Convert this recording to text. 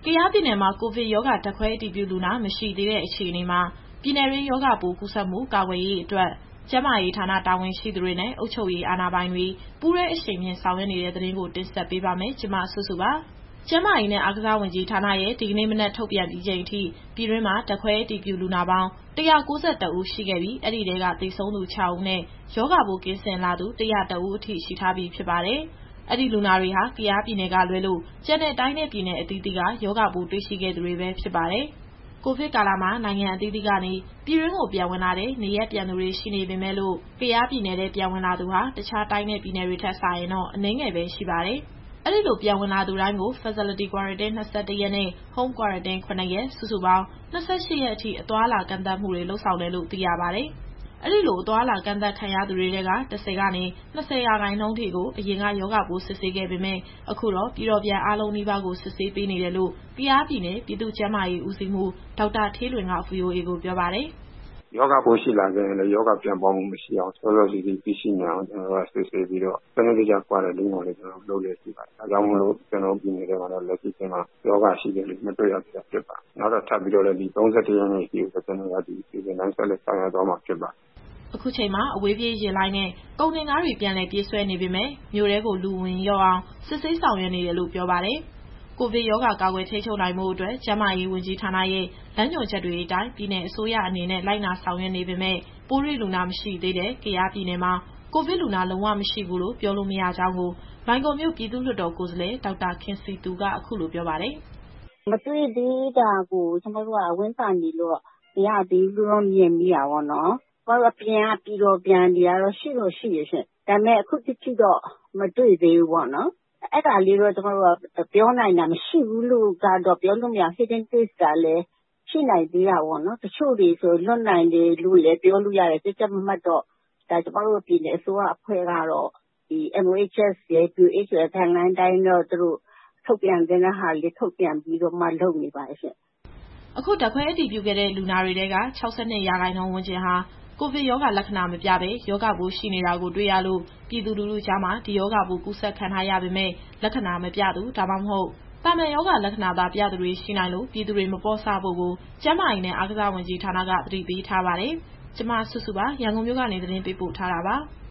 ကယားပြည်နယ်မှာ ကိုဗစ်ရောဂါဓာတ်ခွဲအတည်ပြုလူနာမရှိသေးတဲ့အခြေအနေမှာ ပြည်နယ်တွင်းရောဂါပိုးကူးစက်မှုကာကွယ်ရေးအတွက်ကျန်းမာရေးဌာနတာဝန်ရှိသူတွေနဲ့အုပ်ချုပ်ရေးအာဏာပိုင်တွေပူးတွဲအရှိန်မြှင့်ဆောင်ရွက်နေတဲ့သတင်းကိုတင်ဆက်ပေးပါမယ်။ ဒီသတင်းကို ဗွီအိုအေမြန်မာပိုင်း သတင်းထောက်စုစုက တင်ဆက်ပေးပါမယ်။ ကျန်းမာရေးနဲ့အားကစားဝန်ကြီးဌာနရဲ့ဒီကနေ့မနက်ထုတ်ပြန်ပြီးချိန်အထိပြည်တွင်းမှာဓာတ်ခွဲအတည်ပြုလူနာပေါင်း191ဦးရှိခဲ့ပြီးအဲဒီထဲကသေဆုံးသူ6ဦးနဲ့ရောဂါပိုးကင်းစင်လာသူ101ဦးအထိရှိထားပြီဖြစ်ပါတယ်။ အဲဒီလူနာတွေဟာကယားပြည်နယ်ကလွဲလို့ကျန်တဲ့တိုင်းနဲ့ပြည်နယ်အသီးသီးကရောဂါပိုးတွေ့ရှိခဲ့သူတွေပဲဖြစ်ပါတယ်။ ကိုဗစ်ကာလမှာနိုင်ငံအသီးသီးကနေပြည်တွင်းကိုပြန်ဝင်လာတဲ့နေရပ်ပြန်သူတွေရှိနေပေမဲ့လို့ကယားပြည်နယ်ထဲပြန်ဝင်လာသူဟာတခြားတိုင်းနဲ့ပြည်နယ်တွေထက်စာရင်တော့အနည်းငယ်ပဲရှိပါတယ်။ အဲဒီလိုပြန်ဝင်လာသူတိုင်းကို Facility Quarantine 21 ရက်နဲ့ Home Quarantine 7 ရက်စုစုပေါင်း28ရက်အထိအသွားအလာကန့်သတ်မှုတွေလုပ်ဆောင်တယ်လို့သိရပါတယ်။ အဲဒီလိုအသွားအလာကန့်သတ်ခံရသူတွေထဲက10ကနေ20ရာခိုင်နှုန်းထိကိုအရင်ကရောဂါပိုးစစ်ဆေးခဲ့ပေမဲ့အခုတော့ပြည်တော်ပြန်အားလုံးနီးပါးကိုစစ်ဆေးပေးနေတယ်လို့ကယားပြည်နယ်ပြည်သူ့ကျန်းမာရေးဦးစီးမှူးဒေါက်တာဌေးလွင်က VOA ကိုပြောပါတယ်။ ရောဂါပိုးရှိလာခဲ့ရင်လည်းရောဂါပြန့်ပွားမှုမရှိအောင်စောစောစီးစီးသိရှိနိုင်အောင်စစ်ဆေးပြီးတော့စနစ်တကျ Quarantine ကိုလည်းလုပ်လျက်ရှိပါတယ်။ဒါကြောင့်မို့လို့ကျနော်တို့ပြည်နယ်ထဲမှာတော့လက်ရှိအချိန်မှာရောဂါရှိတဲ့လူမတွေ့ရသေးတာဖြစ်ပါတယ်။နောက်တော့ထပ်ပြီးတော့လည်းဒီ31ရက်နေ့အထိကိုကျနော်တို့ဒီအစီအစဉ်တိုင်းဆက်လက်ဆောင်ရွက်သွားမှာဖြစ်ပါတယ်။အခုချိန်မှာအဝေးပြေးယာဉ်လိုင်းနဲ့ကုန်တင်ကားတွေပြန်လည်ပြေးဆွဲနေပေမဲ့မြို့ထဲကိုလူဝင်လျှော့အောင်စစ်ဆေးဆောင်ရွက်နေတယ်လို့ပြောပါတယ်။ ကိုဗစ်ရောဂါကာကွယ်ထိန်းချုပ်နိုင်ဖို့အတွက်ကျန်းမာရေးဝန်ကြီးဌာနရဲ့လမ်းညွှန်ချက်တွေအတိုင်းပြည်နယ်အစိုးရအနေနဲ့လိုက်နာဆောင်ရွက်နေပေမဲ့ပိုးတွေ့လူနာမရှိသေးတဲ့ကယားပြည်နယ်မှာကိုဗစ်လူနာလုံးဝမရှိဘူးလို့ပြောလို့မရကြောင်းကိုလွိုင်ကော်မြို့ပြည်သူ့လွှတ်တော်ကိုယ်စားလှယ်ဒေါက်တာခင်စည်သူကအခုလိုပြောပါတယ်။မတွေ့သေးတာကိုကျမတို့ကဝမ်းသာနေလို့မရသေးဘူးလို့မြင်မိတာပေါ့နော်။ကျမတို့အပြင်ကပြည်တော်ပြန်တွေကတော့ရှိတော့ရှိတယ်ရှင့်။ဒါပေမဲ့အခုထိတော့မတွေ့သေးဘူးပေါ့နော်။အဲ့ဒါလေးတော့ကျမတို့ကပြောနိုင်တာမရှိဘူးလို့ကတော့ပြောလို့မရ Hidden Case ကလည်းရှိနိုင်သေးတာပေါ့နော်။တချို့တွေဆိုလွတ်နိုင်တယ်လို့လည်းပြောလို့ရတယ်။ကြပ်ကြပ်မတ်မတ်တော့ဒါကျမတို့ပြည်နယ်အစိုးရအဖွဲ့ကတော့ဒီ MOHS ရယ် WHO ရယ် guideline အတိုင်းတော့သူတို့ထုတ်ပြန်တဲ့ဟာလေးထုတ်ပြန်ပြီးတော့မှလုပ်နေပါတယ်ရှင့်။အခုဓာတ်ခွဲအတည်ပြုခဲ့တဲ့လူနာတွေထဲက62ရာခိုင်နှုန်းဝန်းကျင်ဟာကိုဗစ်ရောဂါလက္ခဏာမပြဘဲရောဂါပိုးရှိနေတာကိုတွေ့ရလို့ပြည်သူလူထုကြားမှာဒီရောဂါပိုးကူးစက်ခံထားရပေမဲ့လက္ခဏာမပြသူဒါမှမဟုတ်သာမန်ရောဂါလက္ခဏာသာပြသူတွေရှိနိုင်လို့ပြည်သူတွေမပေါ့ဆဖို့ကိုကျန်းမာရေးနဲ့အားကစားဝန်ကြီးဌာနကသတိပေးထားပါတယ်။ကျွန်မစုစုပါရန်ကုန်မြို့ကနေသတင်းပေးပို့ထားတာပါ။